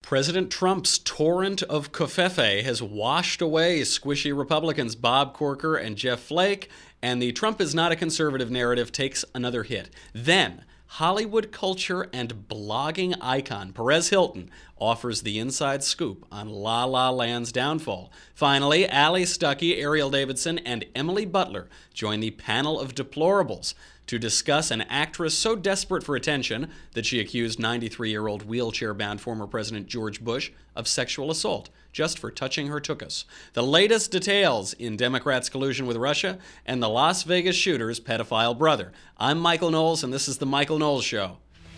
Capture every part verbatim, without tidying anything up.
President Trump's torrent of covfefe has washed away squishy Republicans Bob Corker and Jeff Flake, and the Trump is not a conservative narrative takes another hit. Then, Hollywood culture and blogging icon Perez Hilton offers the inside scoop on La La Land's downfall. Finally, Allie Stuckey, Ariel Davidson, and Emily Butler join the panel of deplorables to discuss an actress so desperate for attention that she accused ninety-three-year-old wheelchair-bound former President George Bush of sexual assault just for touching her tuchus. The latest details in Democrats' collusion with Russia and the Las Vegas shooter's pedophile brother. I'm Michael Knowles, and this is The Michael Knowles Show.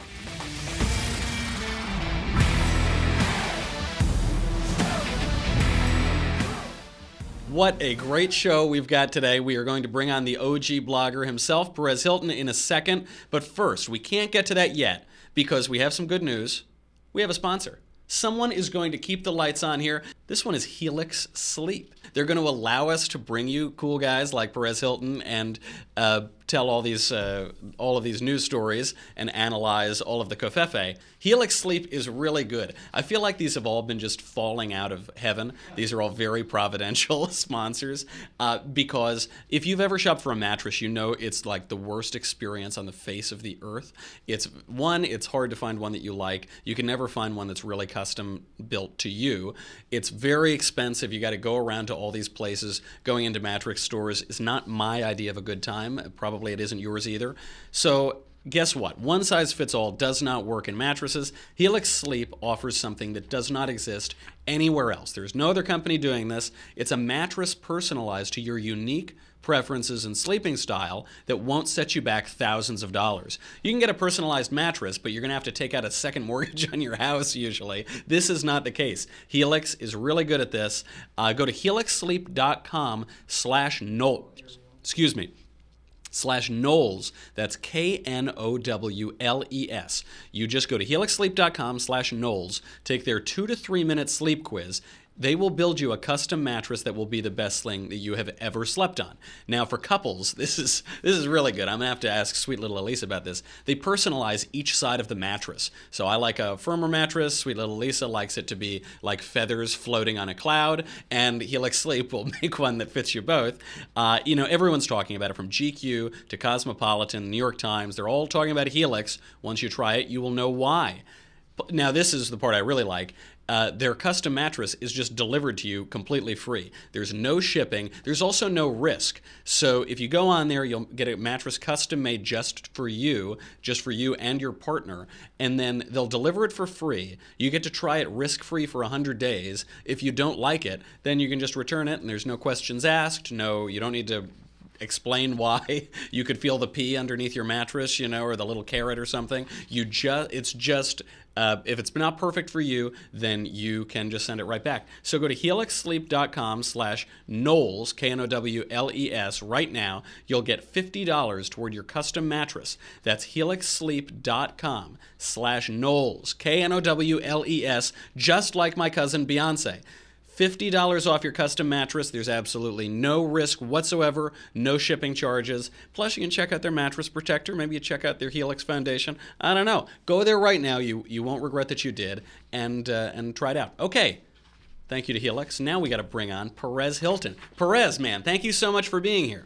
What a great show we've got today. We are going to bring on the O G blogger himself, Perez Hilton, in a second. But first, we can't get to that yet because we have some good news. We have a sponsor. Someone is going to keep the lights on here. This one is Helix Sleep. They're going to allow us to bring you cool guys like Perez Hilton and uh, tell all these uh, all of these news stories and analyze all of the covfefe. Helix Sleep is really good. I feel like these have all been just falling out of heaven. These are all very providential sponsors uh, because if you've ever shopped for a mattress, you know it's like the worst experience on the face of the earth. It's one, it's hard to find one that you like. You can never find one that's really custom built to you. It's very expensive. You got to go around to all these places. Going into mattress stores is not my idea of a good time. Probably it isn't yours either. So guess what? One size fits all does not work in mattresses. Helix Sleep offers something that does not exist anywhere else. There's no other company doing this. It's a mattress personalized to your unique preferences and sleeping style that won't set you back thousands of dollars. You can get a personalized mattress, but you're going to have to take out a second mortgage on your house usually. This is not the case. Helix is really good at this. Uh, go to helix sleep dot com slash Knowles. Excuse me. slash Knowles. That's K N O W L E S. You just go to helix sleep dot com slash Knowles, take their two to three minute sleep quiz. They will build you a custom mattress that will be the best thing that you have ever slept on. Now, for couples, this is this is really good. I'm going to have to ask sweet little Elisa about this. They personalize each side of the mattress. So I like a firmer mattress. Sweet little Elisa likes it to be like feathers floating on a cloud. And Helix Sleep will make one that fits you both. Uh, you know, everyone's talking about it, from G Q to Cosmopolitan, New York Times. They're all talking about Helix. Once you try it, you will know why. Now, this is the part I really like. Uh, their custom mattress is just delivered to you completely free. There's no shipping. There's also no risk. So if you go on there, you'll get a mattress custom made just for you, just for you and your partner, and then they'll deliver it for free. You get to try it risk-free for one hundred days. If you don't like it, then you can just return it, and there's no questions asked. No, you don't need to explain why you could feel the pee underneath your mattress, you know, or the little carrot or something. You just, it's just, uh, if it's not perfect for you, then you can just send it right back. So go to helix sleep dot com slash Knowles, K N O W L E S, right now. You'll get fifty dollars toward your custom mattress. That's helix sleep dot com slash Knowles, K N O W L E S, just like my cousin Beyonce. fifty dollars off your custom mattress. There's absolutely no risk whatsoever, no shipping charges. Plus, you can check out their mattress protector. Maybe you check out their Helix Foundation. I don't know. Go there right now. You you won't regret that you did, and uh, and try it out. Okay. Thank you to Helix. Now we got to bring on Perez Hilton. Perez, man, thank you so much for being here.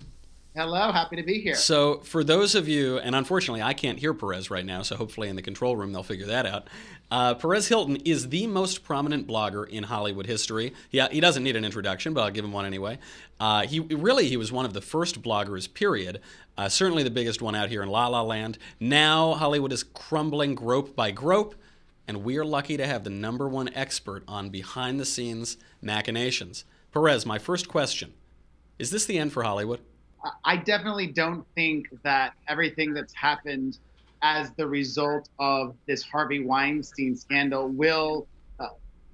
Hello, happy to be here. So for those of you, and unfortunately I can't hear Perez right now, so hopefully in the control room they'll figure that out. Uh, Perez Hilton is the most prominent blogger in Hollywood history. Yeah, he doesn't need an introduction, but I'll give him one anyway. Uh, he really, he was one of the first bloggers, period. Uh, certainly the biggest one out here in La La Land. Now Hollywood is crumbling grope by grope, and we're lucky to have the number one expert on behind-the-scenes machinations. Perez, my first question, is this the end for Hollywood? I definitely don't think that everything that's happened as the result of this Harvey Weinstein scandal will uh,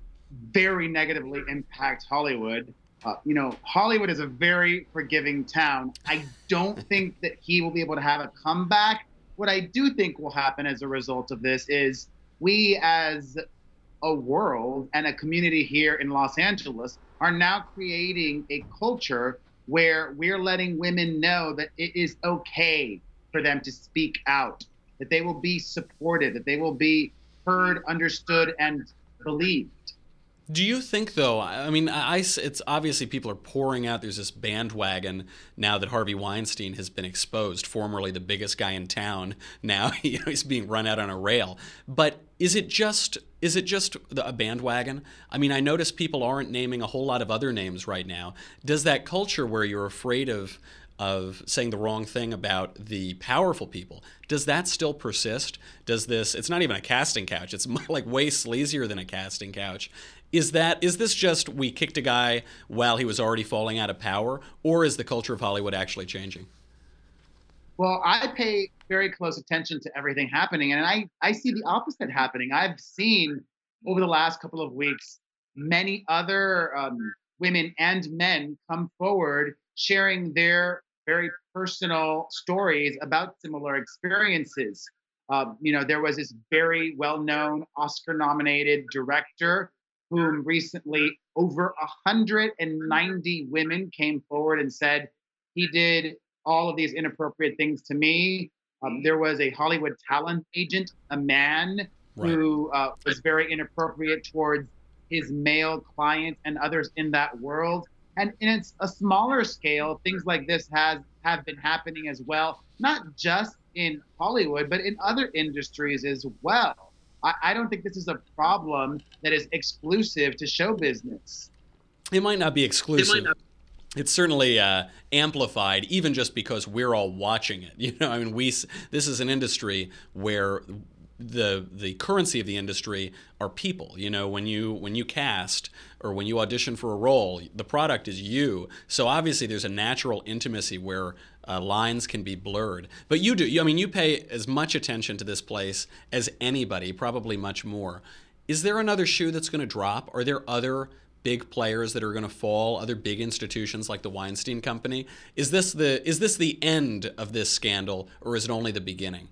very negatively impact Hollywood. Uh, you know, Hollywood is a very forgiving town. I don't think that he will be able to have a comeback. What I do think will happen as a result of this is we as a world and a community here in Los Angeles are now creating a culture where we're letting women know that it is okay for them to speak out, that they will be supported, that they will be heard, understood, and believed. Do you think, though? I mean, I, it's obviously people are pouring out. There's this bandwagon now that Harvey Weinstein has been exposed. Formerly the biggest guy in town, now you know, he's being run out on a rail. But is it just is it just a bandwagon? I mean, I notice people aren't naming a whole lot of other names right now. Does that culture where you're afraid of of saying the wrong thing about the powerful people, does that still persist? Does this, it's not even a casting couch, it's like way sleazier than a casting couch. Is that, is this just we kicked a guy while he was already falling out of power, or is the culture of Hollywood actually changing? Well, I pay very close attention to everything happening, and I, I see the opposite happening. I've seen over the last couple of weeks many other um, women and men come forward sharing their very personal stories about similar experiences. Uh, you know, there was this very well known Oscar nominated director whom recently over one hundred ninety women came forward and said he did all of these inappropriate things to me. Um, there was a Hollywood talent agent, a man Right. who uh, was very inappropriate towards his male clients and others in that world. And in it's a smaller scale, things like this has have been happening as well, not just in Hollywood, but in other industries as well. I, I don't think this is a problem that is exclusive to show business. It might not be It might exclusive. not. It's certainly uh, amplified, even just because we're all watching it. You know, I mean, we this is an industry where the the currency of the industry are people. You know, when you when you cast or when you audition for a role, the product is you. So obviously, there's a natural intimacy where uh, lines can be blurred. But you do. You, I mean, you pay as much attention to this place as anybody, probably much more. Is there another shoe that's going to drop? Are there other big players that are going to fall, other big institutions like the Weinstein Company? Is this the is this the end of this scandal, or is it only the beginning?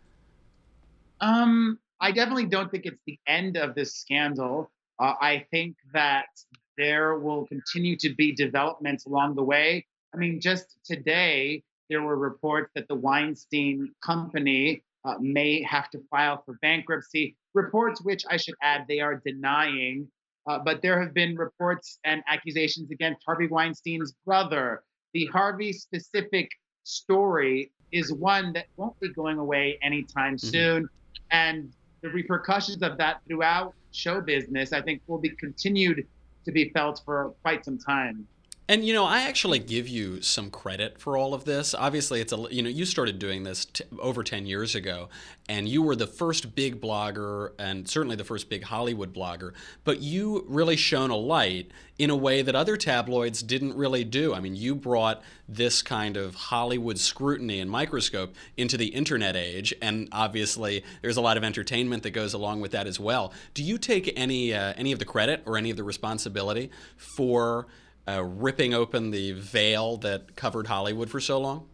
Um, I definitely don't think it's the end of this scandal. Uh, I think that there will continue to be developments along the way. I mean, just today, there were reports that the Weinstein Company uh, may have to file for bankruptcy. Reports which I should add they are denying. Uh, but there have been reports and accusations against Harvey Weinstein's brother. The Harvey specific story is one that won't be going away anytime Mm-hmm. soon. And the repercussions of that throughout show business, I think, will be continued to be felt for quite some time. And you know, I actually give you some credit for all of this. Obviously, it's a you know, you started doing this t- over ten years ago, and you were the first big blogger and certainly the first big Hollywood blogger, but you really shone a light in a way that other tabloids didn't really do. I mean, you brought this kind of Hollywood scrutiny and microscope into the internet age, and obviously there's a lot of entertainment that goes along with that as well. Do you take any uh, any of the credit or any of the responsibility for uh, ripping open the veil that covered Hollywood for so long?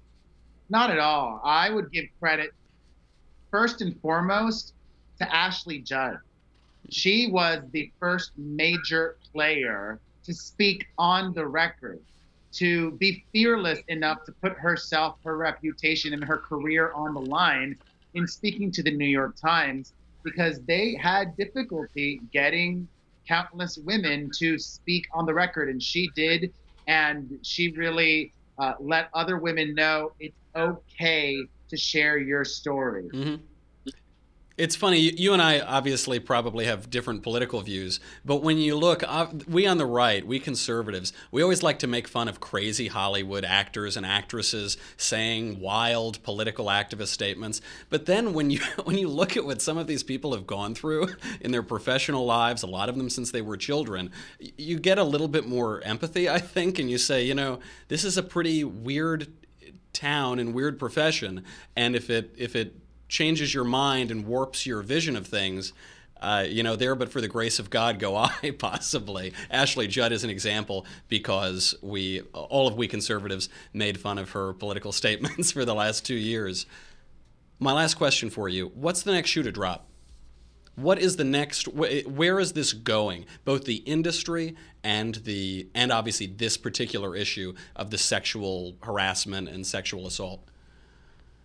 Not at all. I would give credit first and foremost to Ashley Judd. She was the first major player to speak on the record, to be fearless enough to put herself, her reputation, and her career on the line in speaking to the New York Times because they had difficulty getting countless women to speak on the record. And she did. And she really uh, let other women know it's okay to share your story. Mm-hmm. It's funny, you and I obviously probably have different political views, but when you look, uh, we on the right, we conservatives, we always like to make fun of crazy Hollywood actors and actresses saying wild political activist statements. But then when you when you look at what some of these people have gone through in their professional lives, a lot of them since they were children, you get a little bit more empathy, I think, and you say, you know, this is a pretty weird town and weird profession, and if it if it changes your mind and warps your vision of things, uh, you know, there but for the grace of God go I, possibly. Ashley Judd is an example because we, all of we conservatives, made fun of her political statements for the last two years. My last question for you, what's the next shoe to drop? What is the next, where is this going? Both the industry and the, and obviously this particular issue of the sexual harassment and sexual assault.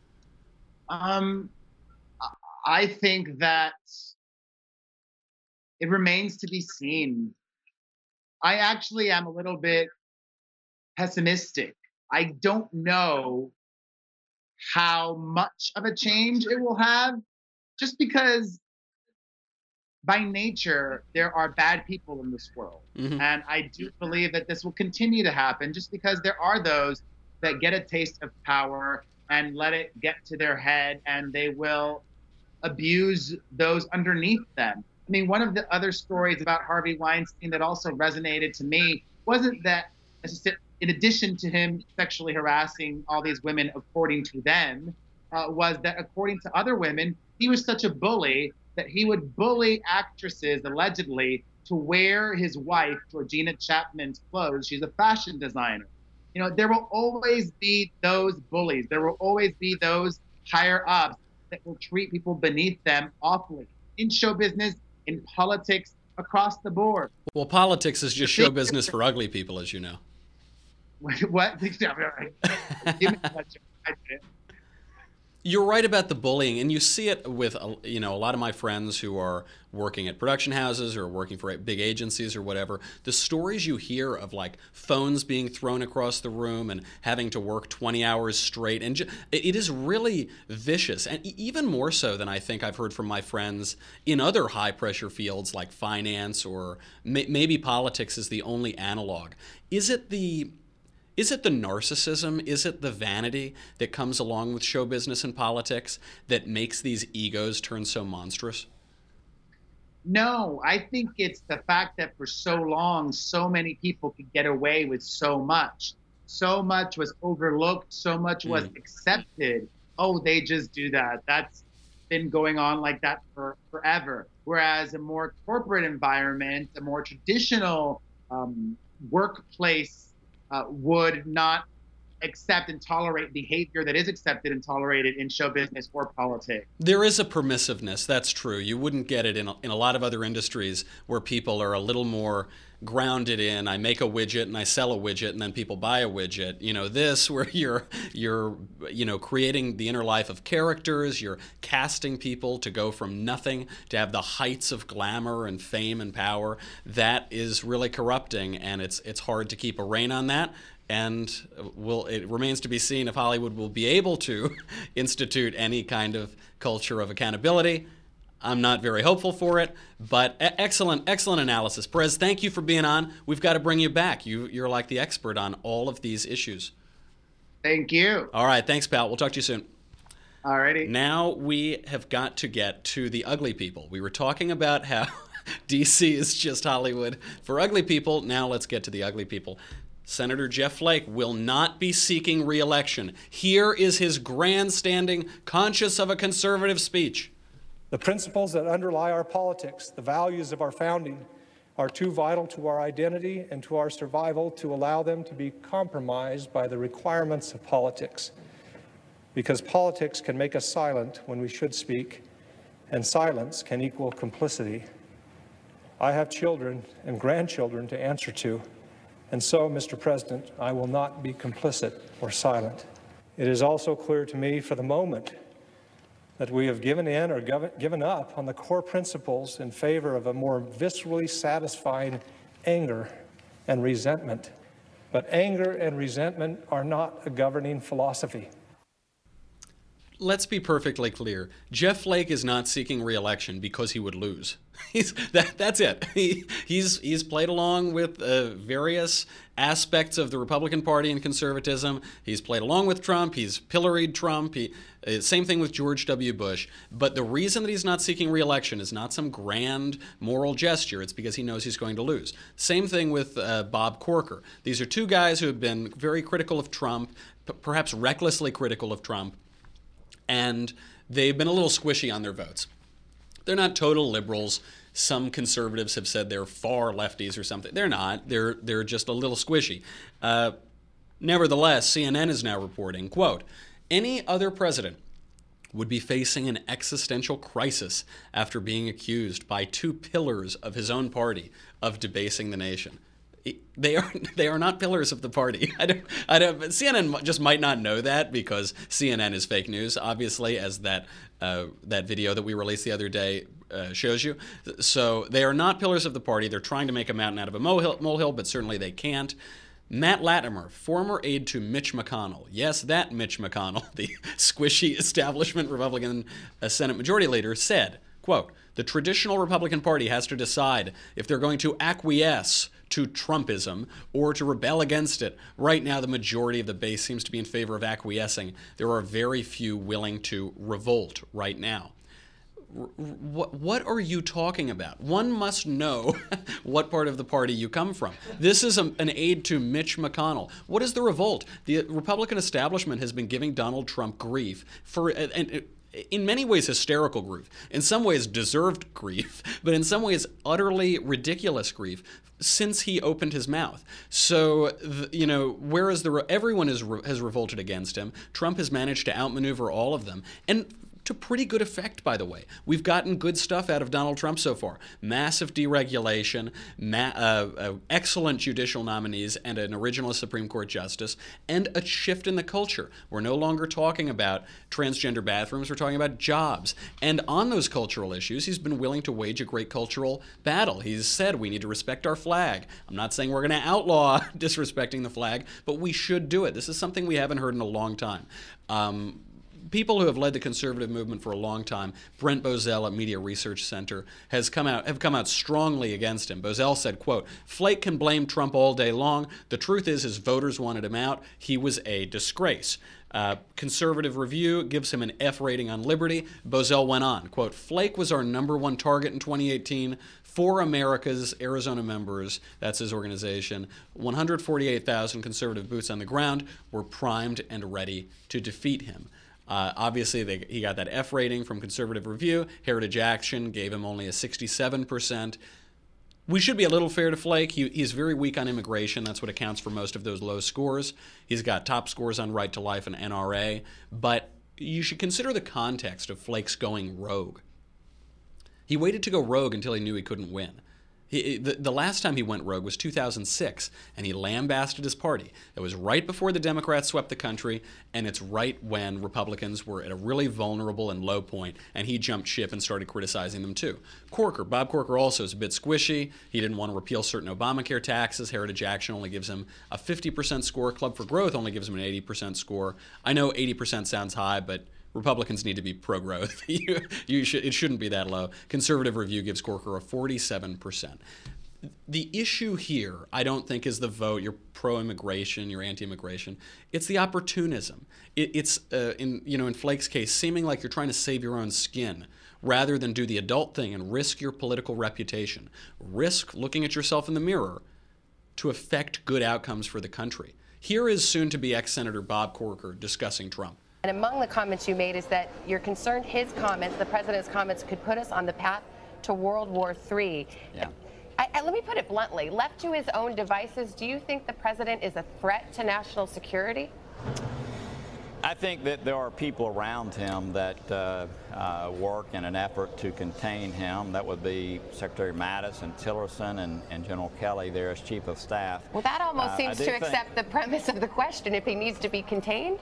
Um, I think that It remains to be seen. I actually am a little bit pessimistic. I don't know how much of a change it will have, just because by nature there are bad people in this world. Mm-hmm. And I do believe that this will continue to happen just because there are those that get a taste of power and let it get to their head, and they will abuse those underneath them. I mean, one of the other stories about Harvey Weinstein that also resonated to me wasn't that, in addition to him sexually harassing all these women according to them, uh, was that according to other women, he was such a bully that he would bully actresses, allegedly, to wear his wife, Georgina Chapman's clothes. She's a fashion designer. You know, there will always be those bullies. There will always be those higher ups that will treat people beneath them awfully. In show business, in politics, across the board. Well, politics is just show business for ugly people, as you know. What? You're right about the bullying, and you see it with, you know, a lot of my friends who are working at production houses or working for big agencies or whatever. The stories you hear of, like, phones being thrown across the room and having to work twenty hours straight, and ju- it is really vicious, and even more so than I think I've heard from my friends in other high-pressure fields like finance, or may- maybe politics is the only analog. Is it the Is it the narcissism, is it the vanity that comes along with show business and politics that makes these egos turn so monstrous? No, I think it's the fact that for so long, so many people could get away with so much. So much was overlooked, so much was Mm. accepted. Oh, they just do that. That's been going on like that for forever. Whereas a more corporate environment, a more traditional um, workplace Uh, would not accept and tolerate behavior that is accepted and tolerated in show business or politics. There is a permissiveness, that's true. You wouldn't get it in a, in a lot of other industries where people are a little more grounded in, I make a widget and I sell a widget and then people buy a widget. You know, this where you're you're you know creating the inner life of characters, you're casting people to go from nothing to have the heights of glamour and fame and power. That is really corrupting, and it's it's hard to keep a rein on that. And will it remains to be seen if Hollywood will be able to institute any kind of culture of accountability. I'm not very hopeful for it, but excellent, excellent analysis. Perez, thank you for being on. We've got to bring you back. You, you're like the expert on all of these issues. Thank you. All right, thanks, pal. We'll talk to you soon. All righty. Now we have got to get to the ugly people. We were talking about how D C is just Hollywood for ugly people. Now let's get to the ugly people. Senator Jeff Flake will not be seeking re-election. Here is his grandstanding, conscious of a conservative speech. The principles that underlie our politics, the values of our founding, are too vital to our identity and to our survival to allow them to be compromised by the requirements of politics. Because politics can make us silent when we should speak, and silence can equal complicity. I have children and grandchildren to answer to, and so, Mister President, I will not be complicit or silent. It is also clear to me for the moment that we have given in or given up on the core principles in favor of a more viscerally satisfying anger and resentment. But anger and resentment are not a governing philosophy. Let's be perfectly clear. Jeff Flake is not seeking re-election because he would lose. He's that, that's it. He, he's he's played along with uh, various aspects of the Republican Party and conservatism. He's played along with Trump. He's pilloried Trump. He, uh, same thing with George W. Bush. But the reason that he's not seeking re-election is not some grand moral gesture. It's because he knows he's going to lose. Same thing with uh, Bob Corker. These are two guys who have been very critical of Trump, p- perhaps recklessly critical of Trump, and they've been a little squishy on their votes. They're not total liberals. Some conservatives have said they're far lefties or something. They're not. They're they're just a little squishy. Uh, nevertheless, C N N is now reporting, quote, any other president would be facing an existential crisis after being accused by two pillars of his own party of debasing the nation. They are they are not pillars of the party. I don't I don't. C N N just might not know that because C N N is fake news, obviously, as that uh, that video that we released the other day uh, shows you. So they are not pillars of the party. They're trying to make a mountain out of a molehill, molehill but certainly they can't. Matt Latimer, former aide to Mitch McConnell. Yes, that Mitch McConnell, the squishy establishment Republican uh, Senate Majority Leader, said, quote, "The traditional Republican Party has to decide if they're going to acquiesce to Trumpism or to rebel against it. Right now, the majority of the base seems to be in favor of acquiescing. There are very few willing to revolt right now." What, what are you talking about? One must know what part of the party you come from. This is a, an aide to Mitch McConnell. What is the revolt? The Republican establishment has been giving Donald Trump grief for, and, and in many ways hysterical grief, in some ways deserved grief, but in some ways utterly ridiculous grief since he opened his mouth. So, you know, whereas the everyone is, has revolted against him, Trump has managed to outmaneuver all of them. And to pretty good effect, by the way. We've gotten good stuff out of Donald Trump so far. Massive deregulation, ma- uh, uh, excellent judicial nominees, and an original Supreme Court justice, and a shift in the culture. We're no longer talking about transgender bathrooms, we're talking about jobs. And on those cultural issues, he's been willing to wage a great cultural battle. He's said we need to respect our flag. I'm not saying we're going to outlaw disrespecting the flag, but we should do it. This is something we haven't heard in a long time. Um, People who have led the conservative movement for a long time, Brent Bozell at Media Research Center, has come out have come out strongly against him. Bozell said, quote, "Flake can blame Trump all day long. The truth is his voters wanted him out. He was a disgrace." Uh, Conservative Review gives him an F rating on liberty. Bozell went on, quote, "Flake was our number one target in twenty eighteen. For America's Arizona members," that's his organization, one hundred forty-eight thousand conservative boots on the ground were primed and ready to defeat him. Uh, obviously, they, he got that F rating from Conservative Review. Heritage Action gave him only a sixty-seven percent. We should be a little fair to Flake. He, he's very weak on immigration. That's what accounts for most of those low scores. He's got top scores on right to life and N R A. But you should consider the context of Flake's going rogue. He waited to go rogue until he knew he couldn't win. He, the, the last time he went rogue was two thousand six, and he lambasted his party. It was right before the Democrats swept the country, and it's right when Republicans were at a really vulnerable and low point, and he jumped ship and started criticizing them too. Corker, Bob Corker also is a bit squishy. He didn't want to repeal certain Obamacare taxes. Heritage Action only gives him a fifty percent score. Club for Growth only gives him an eighty percent score. I know eighty percent sounds high, but Republicans need to be pro-growth. you, you should, it shouldn't be that low. Conservative Review gives Corker a forty-seven percent. The issue here, I don't think, is the vote. You're pro-immigration, you're anti-immigration. It's the opportunism. It, it's, uh, in you know, in Flake's case, seeming like you're trying to save your own skin rather than do the adult thing and risk your political reputation. Risk looking at yourself in the mirror to affect good outcomes for the country. Here is soon-to-be ex-Senator Bob Corker discussing Trump. And among the comments you made is that you're concerned his comments, the president's comments, could put us on the path to World War Three. Yeah. I, I, let me put it bluntly. Left to his own devices, do you think the president is a threat to national security? I think that there are people around him that uh, uh, work in an effort to contain him. That would be Secretary Mattis and Tillerson and, and General Kelly there as Chief of Staff. Well, that almost uh, seems to think, accept the premise of the question, if he needs to be contained.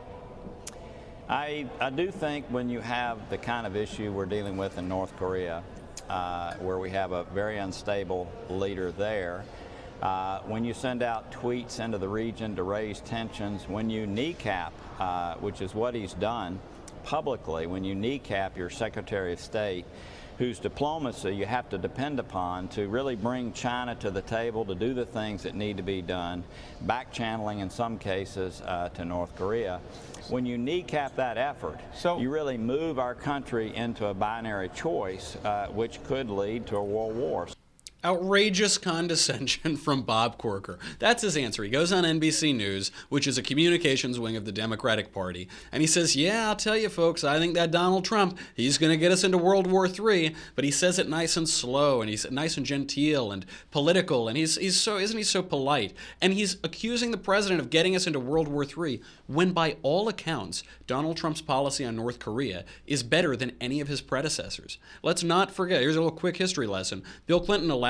I, I do think when you have the kind of issue we're dealing with in North Korea, uh, where we have a very unstable leader there, uh, when you send out tweets into the region to raise tensions, when you kneecap, uh, which is what he's done publicly, when you kneecap your Secretary of State, whose diplomacy you have to depend upon to really bring China to the table to do the things that need to be done, back-channeling in some cases uh, to North Korea. When you kneecap that effort, so, you really move our country into a binary choice, uh, which could lead to a world war. Outrageous condescension from Bob Corker. That's his answer. He goes on N B C News, which is a communications wing of the Democratic Party, and he says, yeah, I'll tell you folks, I think that Donald Trump, he's going to get us into World War Three, but he says it nice and slow, and he's nice and genteel and political, and he's, he's so, isn't he so polite? And he's accusing the president of getting us into World War Three, when by all accounts, Donald Trump's policy on North Korea is better than any of his predecessors. Let's not forget, here's a little quick history lesson. Bill Clinton allowed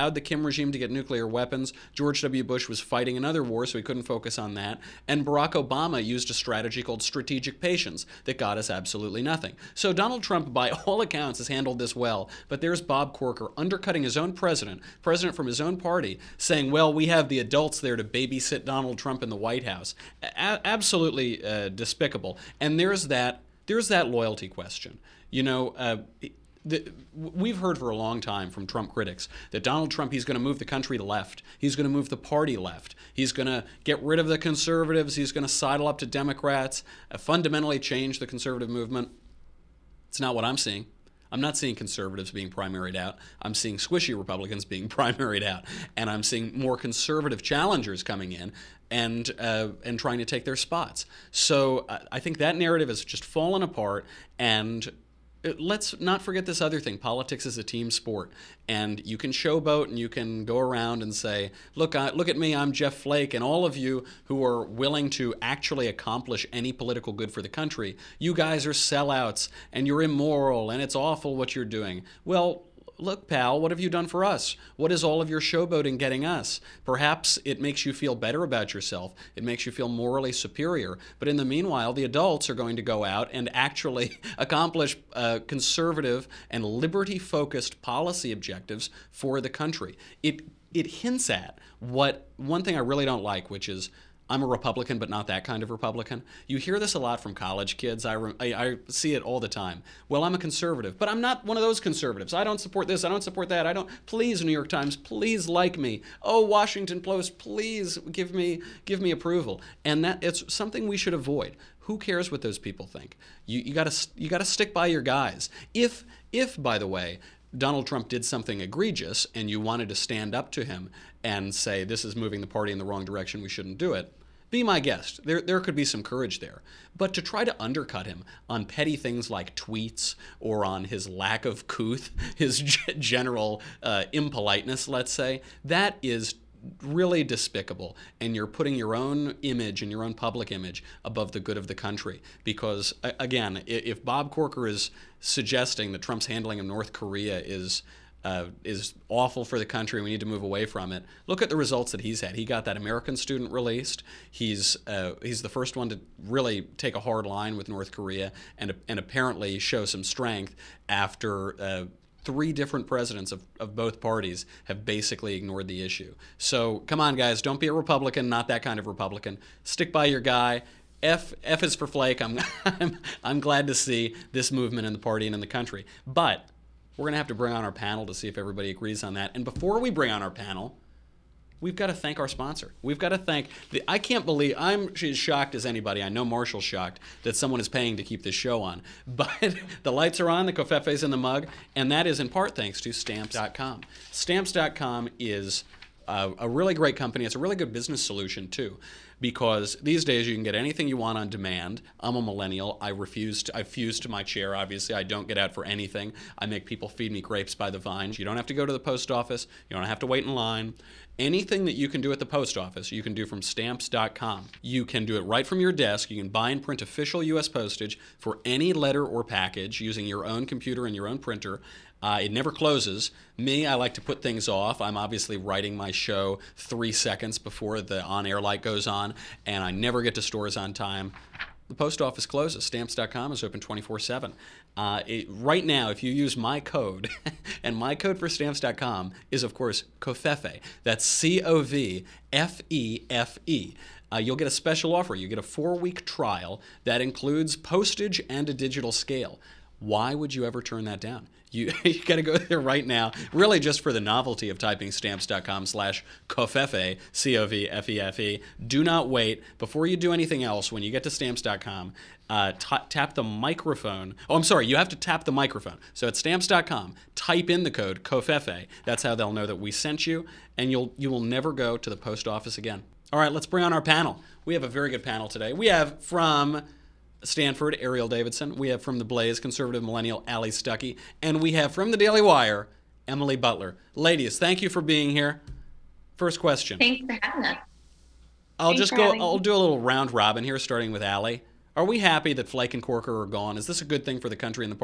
allowed the Kim regime to get nuclear weapons. George W. Bush was fighting another war, so he couldn't focus on that. And Barack Obama used a strategy called strategic patience that got us absolutely nothing. So Donald Trump, by all accounts, has handled this well. But there's Bob Corker undercutting his own president, president from his own party, saying, well, we have the adults there to babysit Donald Trump in the White House. A- absolutely uh, despicable. And there's that, there's that loyalty question. You know, uh, The, we've heard for a long time from Trump critics that Donald Trump, he's going to move the country left. He's going to move the party left. He's going to get rid of the conservatives. He's going to sidle up to Democrats, uh, fundamentally change the conservative movement. It's not what I'm seeing. I'm not seeing conservatives being primaried out. I'm seeing squishy Republicans being primaried out. And I'm seeing more conservative challengers coming in and uh, and trying to take their spots. So uh, I think that narrative has just fallen apart. And let's not forget this other thing. Politics is a team sport, and you can showboat and you can go around and say, look, I, look at me, I'm Jeff Flake, and all of you who are willing to actually accomplish any political good for the country, you guys are sellouts, and you're immoral, and it's awful what you're doing. Well, look, pal, what have you done for us? What is all of your showboating getting us? Perhaps it makes you feel better about yourself. It makes you feel morally superior. But in the meanwhile, the adults are going to go out and actually accomplish uh, conservative and liberty-focused policy objectives for the country. It it hints at what one thing I really don't like, which is I'm a Republican, but not that kind of Republican. You hear this a lot from college kids. I, re- I, I see it all the time. Well, I'm a conservative, but I'm not one of those conservatives. I don't support this. I don't support that. I don't. Please, New York Times, please like me. Oh, Washington Post, please give me give me approval. And that it's something we should avoid. Who cares what those people think? You you got to you got to stick by your guys. If if by the way, Donald Trump did something egregious and you wanted to stand up to him and say, this is moving the party in the wrong direction, we shouldn't do it, be my guest. There there could be some courage there. But to try to undercut him on petty things like tweets or on his lack of couth, his g- general uh, impoliteness, let's say, that is really despicable, and you're putting your own image and your own public image above the good of the country. Because, again, if Bob Corker is suggesting that Trump's handling of North Korea is uh, is awful for the country, we need to move away from it, look at the results that he's had. He got that American student released. He's uh, he's the first one to really take a hard line with North Korea and and apparently show some strength after uh, three different presidents of, of both parties have basically ignored the issue. So come on, guys, don't be a Republican, not that kind of Republican. Stick by your guy. F, F is for Flake. I'm, I'm, I'm glad to see this movement in the party and in the country. But we're going to have to bring on our panel to see if everybody agrees on that. And before we bring on our panel, we've got to thank our sponsor. We've got to thank the, I can't believe, I'm as shocked as anybody. I know Marshall's shocked that someone is paying to keep this show on. But the lights are on, the covfefe's in the mug, and that is in part thanks to Stamps dot com. Stamps dot com is uh, a really great company. It's a really good business solution, too, because these days you can get anything you want on demand. I'm a millennial. I refuse to, I fuse to my chair, obviously. I don't get out for anything. I make people feed me grapes by the vines. You don't have to go to the post office. You don't have to wait in line. Anything that you can do at the post office, you can do from Stamps dot com. You can do it right from your desk. You can buy and print official U S postage for any letter or package using your own computer and your own printer. Uh, it never closes. Me, I like to put things off. I'm obviously writing my show three seconds before the on-air light goes on, and I never get to stores on time. The post office closes. Stamps dot com is open twenty-four seven. Uh, it, right now, if you use my code, and my code for Stamps dot com is, of course, COVFEFE. That's C O V F E F E. Uh, you'll get a special offer. You get a four-week trial that includes postage and a digital scale. Why would you ever turn that down? You, you got to go there right now, really just for the novelty of typing Stamps dot com slash COVFEFE, C O V F E F E. Do not wait. Before you do anything else, when you get to Stamps dot com, uh, t- tap the microphone. Oh, I'm sorry, you have to tap the microphone. So at Stamps dot com, type in the code COVFEFE. That's how they'll know that we sent you, and you'll you will never go to the post office again. All right, let's bring on our panel. We have a very good panel today. We have from Stanford, Ariel Davidson. We have from The Blaze, conservative millennial Allie Stuckey. And we have from the Daily Wire, Emily Butler. Ladies, thank you for being here. First question. Thanks for having us. I'll Thanks just go, I'll do a little round robin here, starting with Allie. Are we happy that Flake and Corker are gone? Is this a good thing for the country and the party?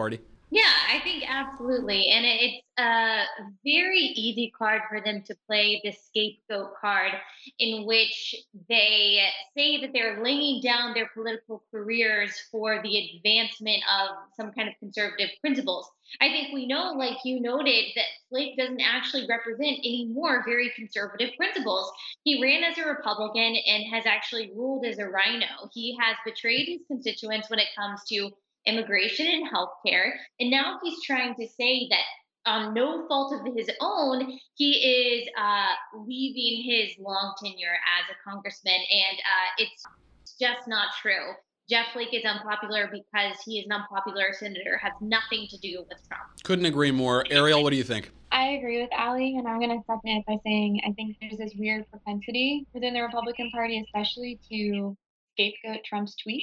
Yeah, I think absolutely. And it- it's a very easy card for them to play, the scapegoat card, in which they say that they're laying down their political careers for the advancement of some kind of conservative principles. I think we know, like you noted, that Flake doesn't actually represent any more very conservative principles. He ran as a Republican and has actually ruled as a rhino. He has betrayed his constituents when it comes to immigration and healthcare. And now he's trying to say that on no fault of his own, he is uh, leaving his long tenure as a congressman. And uh, it's just not true. Jeff Flake is unpopular because he is an unpopular senator, has nothing to do with Trump. Couldn't agree more. Ariel, what do you think? I agree with Allie, and I'm going to second it by saying I think there's this weird propensity within the Republican Party, especially to scapegoat Trump's tweets.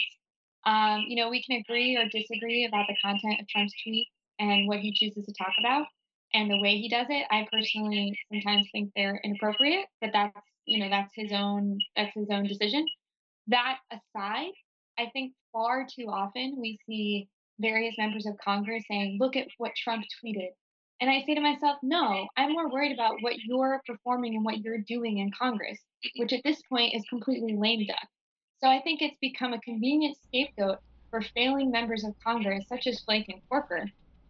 Um, you know, we can agree or disagree about the content of Trump's tweets and what he chooses to talk about and the way he does it. I personally sometimes think they're inappropriate, but that's, you know, that's his own that's his own decision. That aside, I think far too often we see various members of Congress saying, "Look at what Trump tweeted." And I say to myself, no, I'm more worried about what you're performing and what you're doing in Congress, which at this point is completely lame duck. So I think it's become a convenient scapegoat for failing members of Congress, such as Flake and Corker,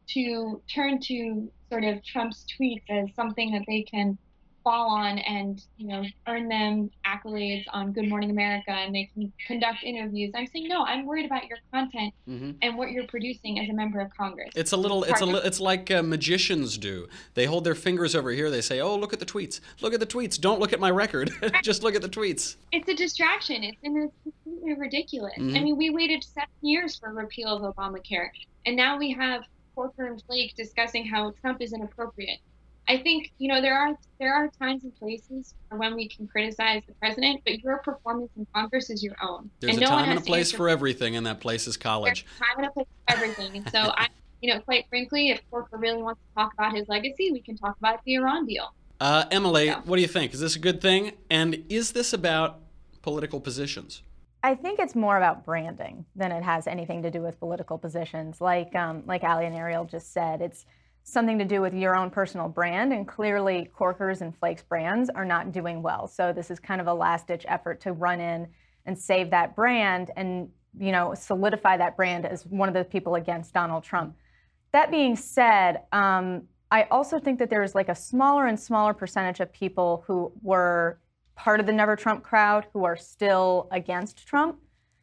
to turn to sort of Trump's tweets as something that they can fall on and, you know, earn them accolades on Good Morning America, and they can conduct interviews. I'm saying, no, I'm worried about your content mm-hmm. and what you're producing as a member of Congress. It's a little, it's a, li- it's like uh, magicians do. They hold their fingers over here. They say, oh, look at the tweets. Look at the tweets. Don't look at my record. Just look at the tweets. It's a distraction. It's, and it's completely ridiculous. Mm-hmm. I mean, we waited seven years for repeal of Obamacare, and now we have Corker and Flake discussing how Trump is inappropriate. I think, you know, there are there are times and places for when we can criticize the president, but your performance in Congress is your own. There's and a no time and a place for everything, and that place is college. There's a time and a place for everything. And so, I, you know, quite frankly, if Corker really wants to talk about his legacy, we can talk about the Iran deal. Uh, Emily, so. What do you think? Is this a good thing? And is this about political positions? I think it's more about branding than it has anything to do with political positions. Like um, like Allie and Ariel just said, it's something to do with your own personal brand, and clearly Corker's and Flake's brands are not doing well. So this is kind of a last-ditch effort to run in and save that brand and, you know, solidify that brand as one of the people against Donald Trump. That being said, um, I also think that there's like a smaller and smaller percentage of people who were part of the Never Trump crowd who are still against Trump.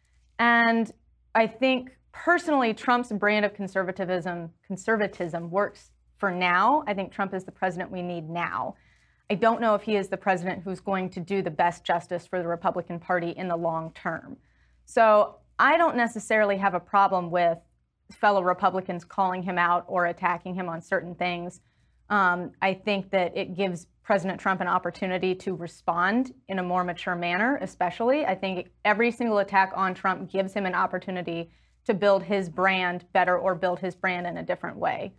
And I think personally, Trump's brand of conservatism, conservatism works for now. I think Trump is the president we need now. I don't know if he is the president who's going to do the best justice for the Republican Party in the long term. So I don't necessarily have a problem with fellow Republicans calling him out or attacking him on certain things. Um, I think that it gives President Trump an opportunity to respond in a more mature manner, especially. I think every single attack on Trump gives him an opportunity to build his brand better or build his brand in a different way.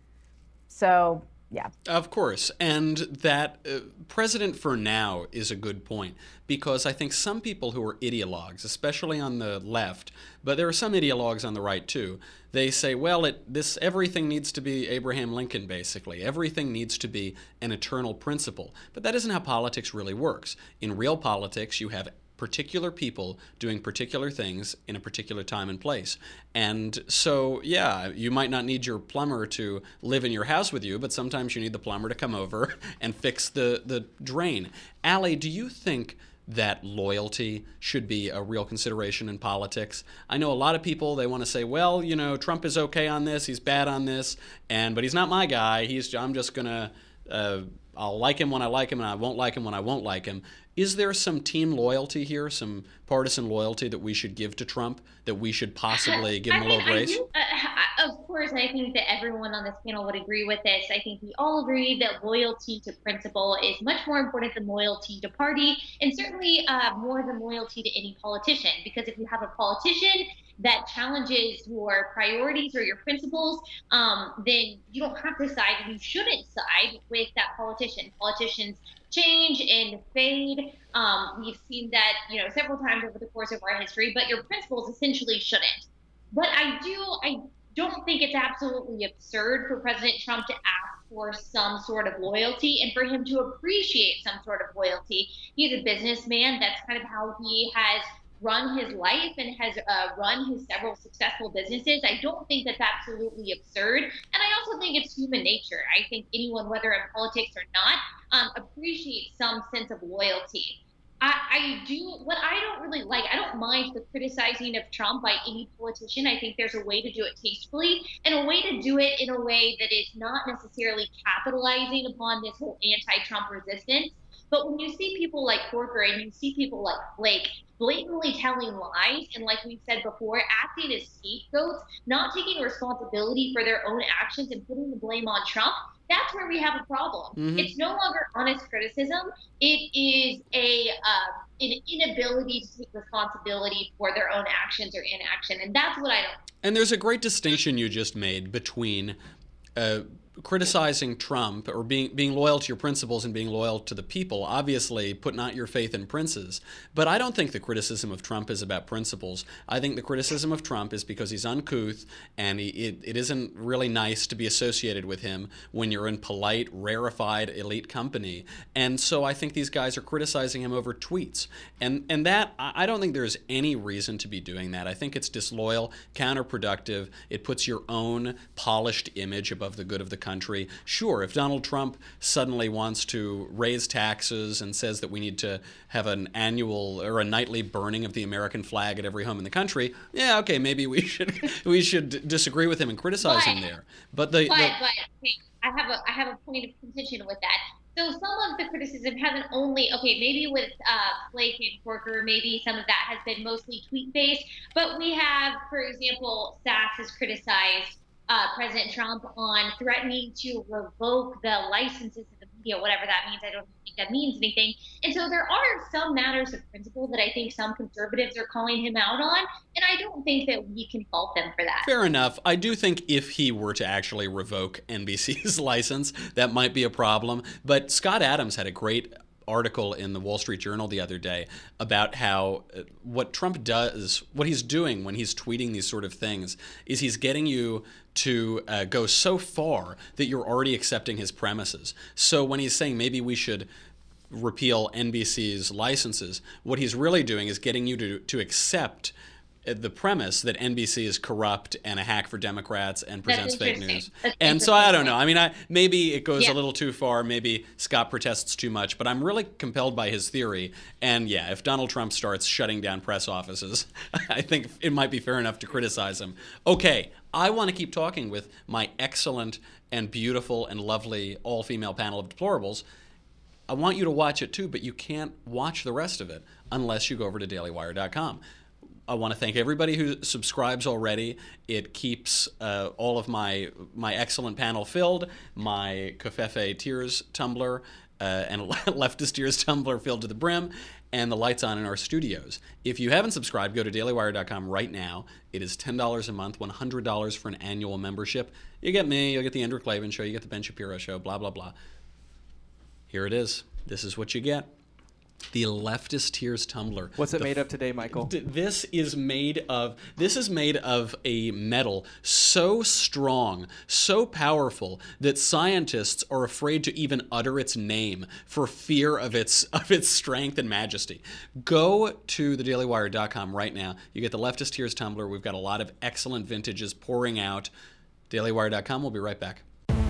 So, yeah. Of course. And that uh, president for now is a good point, because I think some people who are ideologues, especially on the left, but there are some ideologues on the right too, they say, well, it, this everything needs to be Abraham Lincoln, basically. Everything needs to be an eternal principle. But that isn't how politics really works. In real politics, you have particular people doing particular things in a particular time and place. And so, yeah, you might not need your plumber to live in your house with you, but sometimes you need the plumber to come over and fix the, the drain. Allie, do you think that loyalty should be a real consideration in politics? I know a lot of people, they want to say, well, you know, Trump is okay on this, he's bad on this, and but he's not my guy. He's I'm just going to, uh, I'll like him when I like him, and I won't like him when I won't like him. Is there some team loyalty here, some partisan loyalty that we should give to Trump, that we should possibly give him I a little mean, grace? I do, uh, of course, I think that everyone on this panel would agree with this. I think we all agree that loyalty to principle is much more important than loyalty to party, and certainly uh, more than loyalty to any politician. Because if you have a politician that challenges your priorities or your principles, um, then you don't have to side, and you shouldn't side with that politician. Politicians change and fade. Um, we've seen that, you know, several times over the course of our history, but your principles essentially shouldn't. But I do, I don't think it's absolutely absurd for President Trump to ask for some sort of loyalty and for him to appreciate some sort of loyalty. He's a businessman. That's kind of how he has run his life and has uh, run his several successful businesses. I don't think that's absolutely absurd. And I also think it's human nature. I think anyone, whether in politics or not, um, appreciates some sense of loyalty. I, I do, what I don't really like, I don't mind the criticizing of Trump by any politician. I think there's a way to do it tastefully and a way to do it in a way that is not necessarily capitalizing upon this whole anti-Trump resistance. But when you see people like Corker and you see people like Flake blatantly telling lies and, like we said before, acting as scapegoats, not taking responsibility for their own actions and putting the blame on Trump, that's where we have a problem. Mm-hmm. It's no longer honest criticism. It is a uh, an inability to take responsibility for their own actions or inaction, and that's what I don't. And there's a great distinction you just made between uh, criticizing Trump or being being loyal to your principles and being loyal to the people. Obviously, put not your faith in princes. But I don't think the criticism of Trump is about principles. I think the criticism of Trump is because he's uncouth and he, it, it isn't really nice to be associated with him when you're in polite, rarefied, elite company. And so I think these guys are criticizing him over tweets. And, and that, I don't think there's any reason to be doing that. I think it's disloyal, counterproductive. It puts your own polished image above the good of the country. Sure, if Donald Trump suddenly wants to raise taxes and says that we need to have an annual or a nightly burning of the American flag at every home in the country, yeah, okay, maybe we should we should disagree with him and criticize but, him there. But the, but, the but okay, I have a I have a point of contention with that. So some of the criticism hasn't only, okay, maybe with uh, Flake and Corker, maybe some of that has been mostly tweet-based, but we have, for example, Sachs has criticized Uh, President Trump on threatening to revoke the licenses of the media, whatever that means. I don't think that means anything. And so there are some matters of principle that I think some conservatives are calling him out on, and I don't think that we can fault them for that. Fair enough. I do think if he were to actually revoke N B C's license, that might be a problem. But Scott Adams had a great article in the Wall Street Journal the other day about how uh, what Trump does, what he's doing when he's tweeting these sort of things, is he's getting you to uh, go so far that you're already accepting his premises. So when he's saying maybe we should repeal N B C's licenses, what he's really doing is getting you to to accept the premise that N B C is corrupt and a hack for Democrats and presents fake news. That's and so I don't know. I mean, I, maybe it goes yeah. a little too far. Maybe Scott protests too much. But I'm really compelled by his theory. And yeah, if Donald Trump starts shutting down press offices, I think it might be fair enough to criticize him. Okay, I want to keep talking with my excellent and beautiful and lovely all-female panel of deplorables. I want you to watch it too, but you can't watch the rest of it unless you go over to daily wire dot com. I want to thank everybody who subscribes already. It keeps uh, all of my my excellent panel filled, my Covfefe Tears tumbler uh, and Leftist Tears tumbler filled to the brim, and the lights on in our studios. If you haven't subscribed, go to daily wire dot com right now. It is ten dollars a month, one hundred dollars for an annual membership. You get me, you'll get the Andrew Klavan Show, you get the Ben Shapiro Show, blah, blah, blah. Here it is. This is what you get. The Leftist Tears tumbler. What's it the, made of today, Michael? This is made of this is made of a metal so strong, so powerful that scientists are afraid to even utter its name for fear of its of its strength and majesty. Go to the daily wire dot com right now. You get the Leftist Tears tumbler. We've got a lot of excellent vintages pouring out. daily wire dot com. We'll be right back.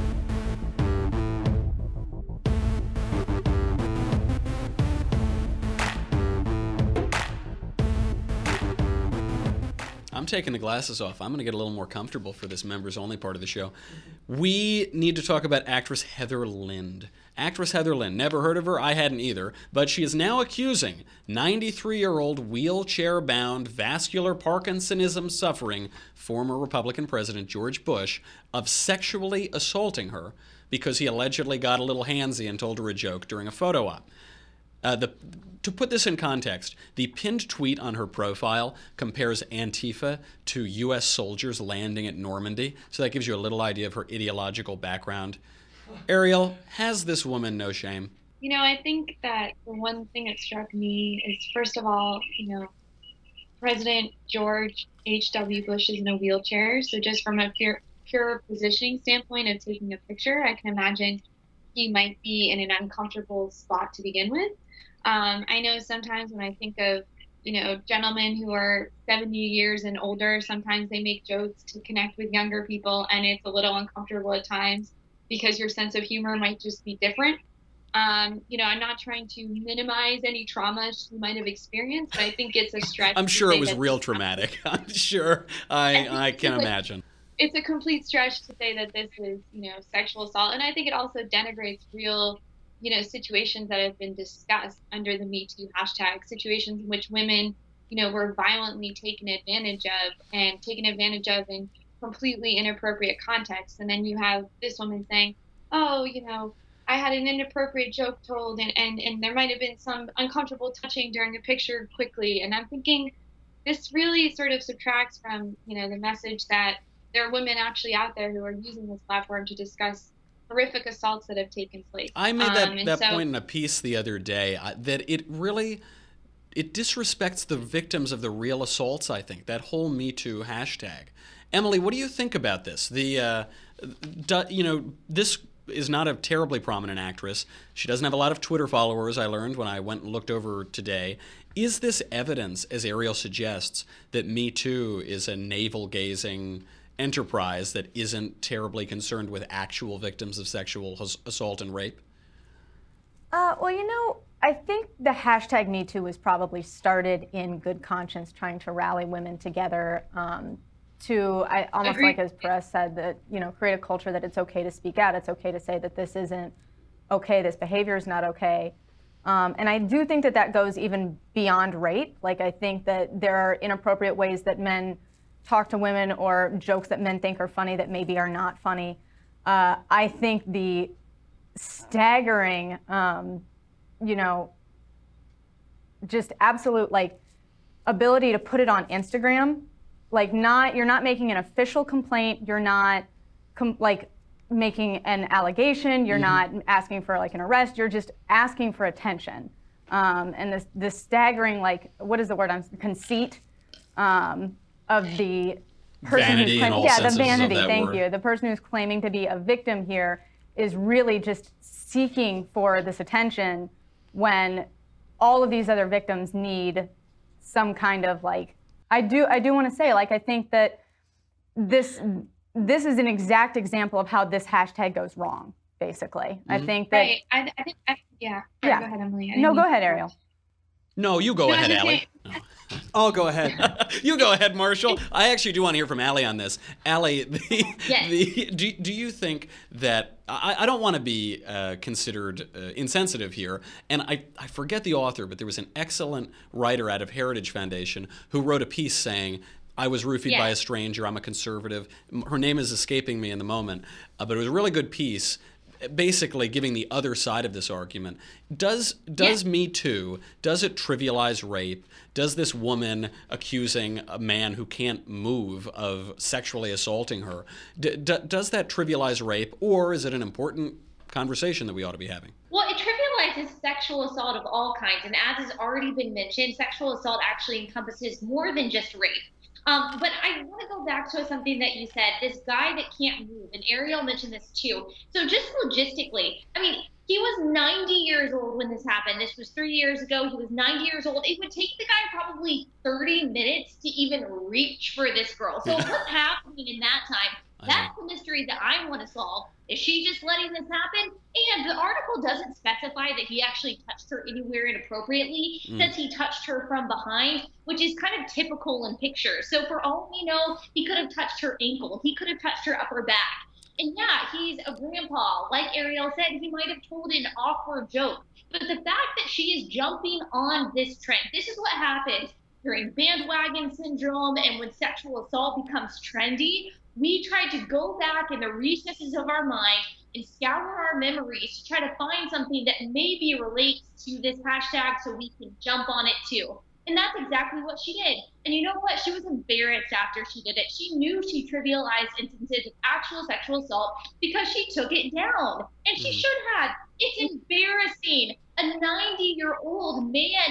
I'm taking the glasses off. I'm going to get a little more comfortable for this members-only part of the show. We need to talk about actress Heather Lind. Actress Heather Lind. Never heard of her? I hadn't either. But she is now accusing ninety-three-year-old wheelchair-bound, vascular Parkinsonism-suffering former Republican President George Bush of sexually assaulting her because he allegedly got a little handsy and told her a joke during a photo op. Uh, the, to put this in context, the pinned tweet on her profile compares Antifa to U S soldiers landing at Normandy, so that gives you a little idea of her ideological background. Ariel, has this woman no shame? You know, I think that the one thing that struck me is, first of all, you know, President George H W. Bush is in a wheelchair. So just from a pure, pure positioning standpoint of taking a picture, I can imagine he might be in an uncomfortable spot to begin with. Um, I know sometimes when I think of, you know, gentlemen who are seventy years and older, sometimes they make jokes to connect with younger people, and it's a little uncomfortable at times because your sense of humor might just be different. Um, you know, I'm not trying to minimize any trauma she might have experienced, but I think it's a stretch. I'm sure it was that real traumatic. I'm sure. I, I, I can like, imagine. It's a complete stretch to say that this is, you know, sexual assault. And I think it also denigrates real, you know, situations that have been discussed under the Me Too hashtag, situations in which women, you know, were violently taken advantage of and taken advantage of in completely inappropriate contexts. And then you have this woman saying, oh, you know, I had an inappropriate joke told, and, and, and there might have been some uncomfortable touching during a picture quickly. And I'm thinking this really sort of subtracts from, you know, the message that there are women actually out there who are using this platform to discuss horrific assaults that have taken place. I made that, um, that so, point in a piece the other day, uh, that it really, it disrespects the victims of the real assaults, I think, that whole Me Too hashtag. Emily, what do you think about this? The, uh, do, you know, this is not a terribly prominent actress. She doesn't have a lot of Twitter followers, I learned when I went and looked over today. Is this evidence, as Ariel suggests, that Me Too is a navel-gazing enterprise that isn't terribly concerned with actual victims of sexual assault and rape? Uh, well, you know, I think the hashtag Me Too was probably started in good conscience, trying to rally women together um, to, I, almost Agreed. like as Perez said, that, you know, create a culture that it's okay to speak out. It's okay to say that this isn't okay, this behavior is not okay. Um, and I do think that that goes even beyond rape. Like, I think that there are inappropriate ways that men talk to women, or jokes that men think are funny that maybe are not funny. Uh, I think the staggering, um, you know, just absolute like ability to put it on Instagram, like not, you're not making an official complaint, you're not com- like making an allegation, you're mm-hmm. not asking for like an arrest, you're just asking for attention. Um, and this, this staggering, like, what is the word, I'm conceit, um, of the person vanity who's claiming, in all yeah, the senses of vanity, that thank word. you. The person who's claiming to be a victim here is really just seeking for this attention when all of these other victims need some kind of like, I do, I do want to say, like, I think that this, this is an exact example of how this hashtag goes wrong, basically. Mm-hmm. I think that. Right. I, I think, I, yeah. Yeah. Go ahead, Emily. I No, didn't go mean ahead, to- Ariel. No, you go No, ahead, I was Allie. saying- No. Oh, go ahead. You go ahead, Marshall. I actually do want to hear from Allie on this. Allie, the, Yes. the, do, do you think that, I, I don't want to be uh, considered uh, insensitive here, and I, I forget the author, but there was an excellent writer out of Heritage Foundation who wrote a piece saying, I was roofied Yes. by a stranger, I'm a conservative. Her name is escaping me in the moment, uh, but it was a really good piece, basically giving the other side of this argument. Does does Yeah. Me Too, does it trivialize rape? Does this woman accusing a man who can't move of sexually assaulting her, d- d- does that trivialize rape, or is it an important conversation that we ought to be having? Well, it trivializes sexual assault of all kinds. And as has already been mentioned, sexual assault actually encompasses more than just rape. Um, but I want to go back to something that you said, this guy that can't move, and Ariel mentioned this too. So just logistically, I mean, he was ninety years old when this happened. This was three years ago. He was ninety years old. It would take the guy probably thirty minutes to even reach for this girl. So what's happening in that time? That's the mystery that I want to solve. Is she just letting this happen? And the article doesn't specify that he actually touched her anywhere inappropriately. It Mm. says he touched her from behind, which is kind of typical in pictures. So for all we know, he could have touched her ankle. He could have touched her upper back. And yeah, he's a grandpa. Like Ariel said, he might have told an awkward joke. But the fact that she is jumping on this trend, this is what happens during bandwagon syndrome and when sexual assault becomes trendy. We try to go back in the recesses of our mind and scour our memories to try to find something that maybe relates to this hashtag so we can jump on it too. And that's exactly what she did. And you know what? She was embarrassed after she did it. She knew she trivialized instances of actual sexual assault because she took it down. And she Mhm. should have. It's embarrassing. A ninety-year-old man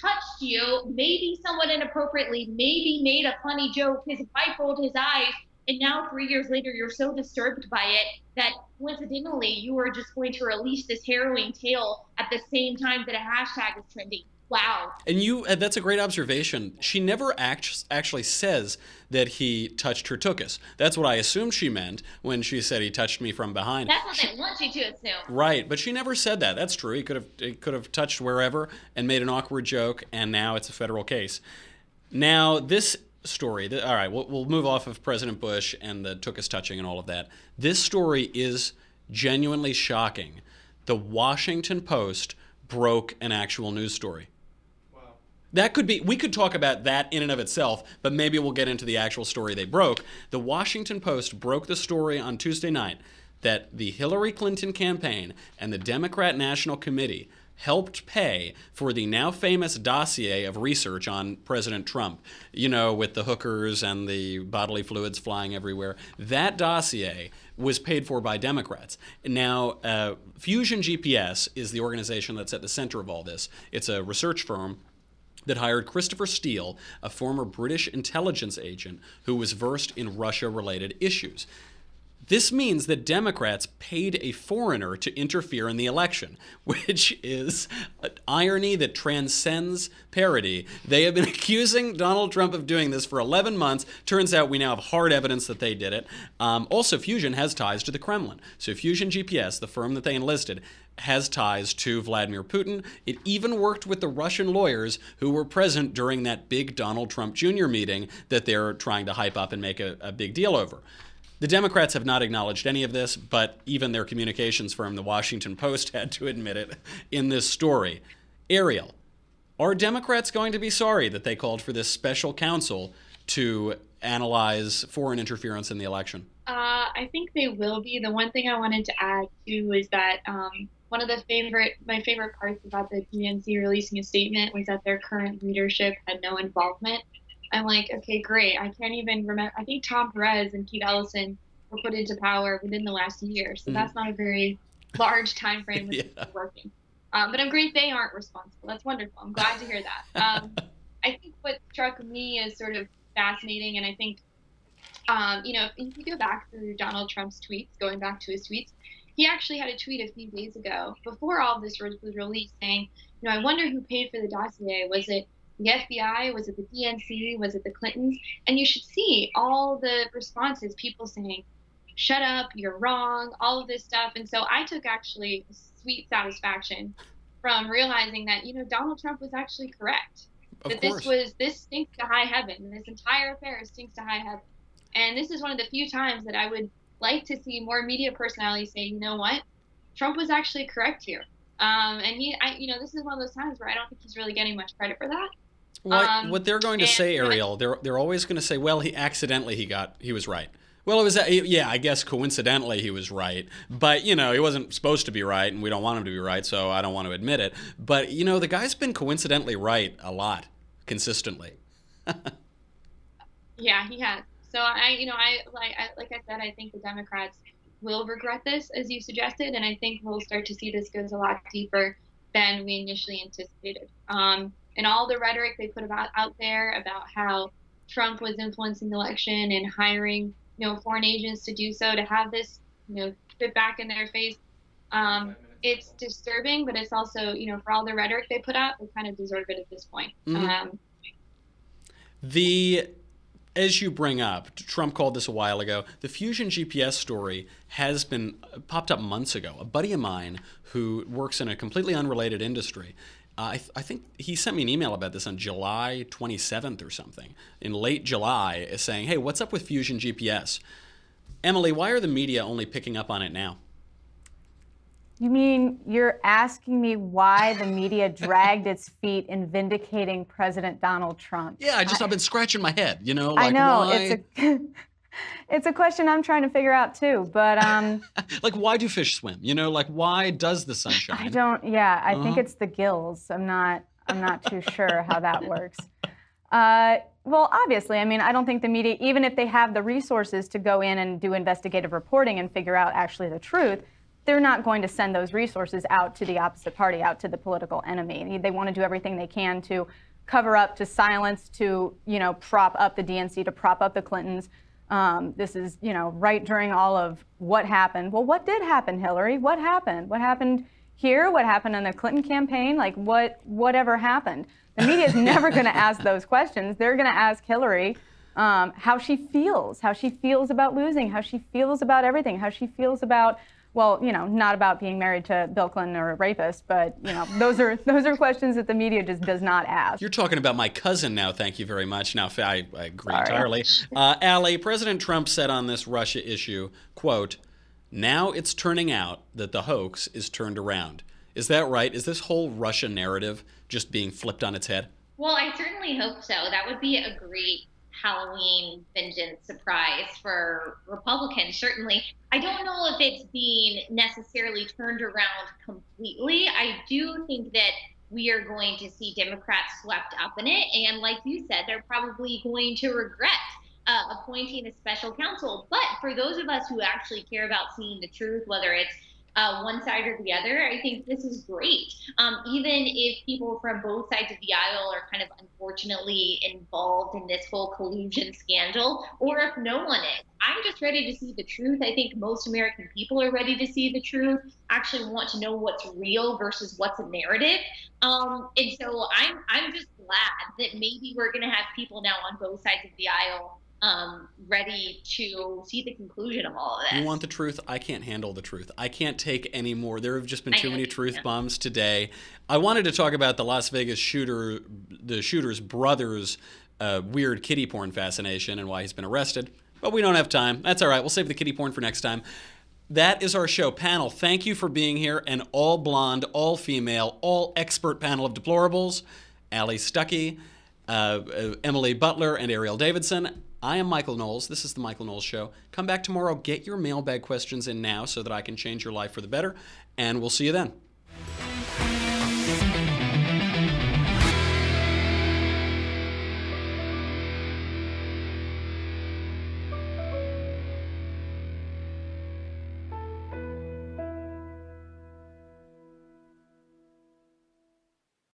touched you, maybe somewhat inappropriately, maybe made a funny joke, his wife rolled his eyes, and now three years later, you're so disturbed by it that coincidentally, you are just going to release this harrowing tale at the same time that a hashtag is trending. Wow. And you, uh, that's a great observation. She never act- actually says that he touched her tuchus. That's what I assumed she meant when she said he touched me from behind. That's what she, they want you to assume. Right, but she never said that. That's true. He could have he could have touched wherever and made an awkward joke, and now it's a federal case. Now, this story, th- all right, we'll, we'll move off of President Bush and the tuchus touching and all of that. This story is genuinely shocking. The Washington Post broke an actual news story. That could be, we could talk about that in and of itself, but maybe we'll get into the actual story they broke. The Washington Post broke the story on Tuesday night that the Hillary Clinton campaign and the Democrat National Committee helped pay for the now famous dossier of research on President Trump, you know, with the hookers and the bodily fluids flying everywhere. That dossier was paid for by Democrats. Now, uh, Fusion G P S is the organization that's at the center of all this. It's a research firm that hired Christopher Steele, a former British intelligence agent who was versed in Russia-related issues. This means that Democrats paid a foreigner to interfere in the election, which is an irony that transcends parody. They have been accusing Donald Trump of doing this for eleven months. Turns out we now have hard evidence that they did it. Um, also, Fusion has ties to the Kremlin. So Fusion G P S, the firm that they enlisted, has ties to Vladimir Putin. It even worked with the Russian lawyers who were present during that big Donald Trump Junior meeting that they're trying to hype up and make a, a big deal over. The Democrats have not acknowledged any of this, but even their communications firm, the Washington Post, had to admit it in this story. Ariel, are Democrats going to be sorry that they called for this special counsel to analyze foreign interference in the election? Uh, I think they will be. The one thing I wanted to add too is that um, one of the favorite, my favorite parts about the D N C releasing a statement was that their current leadership had no involvement. I'm like, okay, great. I can't even remember. I think Tom Perez and Pete Ellison were put into power within the last year, so mm-hmm. that's not a very large time frame with yeah. working. Um, but I'm great they aren't responsible. That's wonderful. I'm glad to hear that. Um, I think what struck me as sort of fascinating, and I think, um, you know, if you go back through Donald Trump's tweets, going back to his tweets, he actually had a tweet a few days ago before all of this was released saying, you know, I wonder who paid for the dossier. Was it the F B I? Was it the D N C? Was it the Clintons? And you should see all the responses, people saying, shut up, you're wrong, all of this stuff. And so I took actually sweet satisfaction from realizing that, you know, Donald Trump was actually correct. Of that course. this was, this stinks to high heaven. This entire affair stinks to high heaven. And this is one of the few times that I would like to see more media personalities say, you know what, Trump was actually correct here. Um, and he, I, you know, this is one of those times where I don't think he's really getting much credit for that. What, um, what they're going to say, Ariel, they're they're always going to say, well, he accidentally he got he was right. Well, it was yeah, I guess coincidentally he was right, but you know he wasn't supposed to be right, and we don't want him to be right, so I don't want to admit it. But you know the guy's been coincidentally right a lot, consistently. Yeah, he has. So I, you know, I like I, like I said, I think the Democrats will regret this, as you suggested, and I think we'll start to see this goes a lot deeper than we initially anticipated. Um, and all the rhetoric they put about out there about how Trump was influencing the election and hiring, you know, foreign agents to do so, to have this, you know, fit back in their face. Um, it's disturbing, but it's also, you know, for all the rhetoric they put out, they kind of deserve it at this point. Mm-hmm. Um, the As you bring up, Trump called this a while ago, the Fusion G P S story has been popped up months ago. A buddy of mine who works in a completely unrelated industry, uh, I, th- I think he sent me an email about this on July twenty-seventh or something, in late July, saying, hey, what's up with Fusion G P S? Emily, why are the media only picking up on it now? You mean you're asking me why the media dragged its feet in vindicating President Donald Trump? Yeah, I just, I, I've been scratching my head, you know, I like know, why? it's a, it's a question I'm trying to figure out too, but... um, like, why do fish swim? You know, like, why does the sun shine? I don't, yeah, I uh-huh. think it's the gills. I'm not, I'm not too sure how that works. Uh, well, obviously, I mean, I don't think the media, even if they have the resources to go in and do investigative reporting and figure out actually the truth, they're not going to send those resources out to the opposite party, out to the political enemy. They want to do everything they can to cover up, to silence, to, you know, prop up the D N C, to prop up the Clintons. Um, this is, you know, right during all of what happened. Well, what did happen, Hillary? What happened? What happened here? What happened in the Clinton campaign? Like, what, whatever happened? The media is never going to ask those questions. They're going to ask Hillary um, how she feels, how she feels about losing, how she feels about everything, how she feels about, well, you know, not about being married to Bill Clinton or a rapist, but, you know, those are those are questions that the media just does not ask. You're talking about my cousin now. Thank you very much. Now, I, I agree Sorry. entirely. Uh, Allie, President Trump said on this Russia issue, quote, "Now it's turning out that the hoax is turned around." Is that right? Is this whole Russia narrative just being flipped on its head? Well, I certainly hope so. That would be a great Halloween vengeance surprise for Republicans, certainly. I don't know if it's being necessarily turned around completely. I do think that we are going to see Democrats swept up in it. And like you said, they're probably going to regret uh, appointing a special counsel. But for those of us who actually care about seeing the truth, whether it's Uh, one side or the other, I think this is great. Um, even if people from both sides of the aisle are kind of unfortunately involved in this whole collusion scandal, or if no one is, I'm just ready to see the truth. I think most American people are ready to see the truth, actually want to know what's real versus what's a narrative. Um, and so I'm, I'm just glad that maybe we're going to have people now on both sides of the aisle Um, ready to see the conclusion of all of this. You want the truth? I can't handle the truth. I can't take any more. There have just been too many truth yeah. bombs today. I wanted to talk about the Las Vegas shooter, the shooter's brother's uh, weird kiddie porn fascination and why he's been arrested, but we don't have time. That's all right. We'll save the kiddie porn for next time. That is our show. Panel, thank you for being here. An all blonde, all female, all expert panel of deplorables. Allie Stuckey, uh, Emily Butler, and Ariel Davidson. I am Michael Knowles. This is The Michael Knowles Show. Come back tomorrow. Get your mailbag questions in now so that I can change your life for the better, and we'll see you then.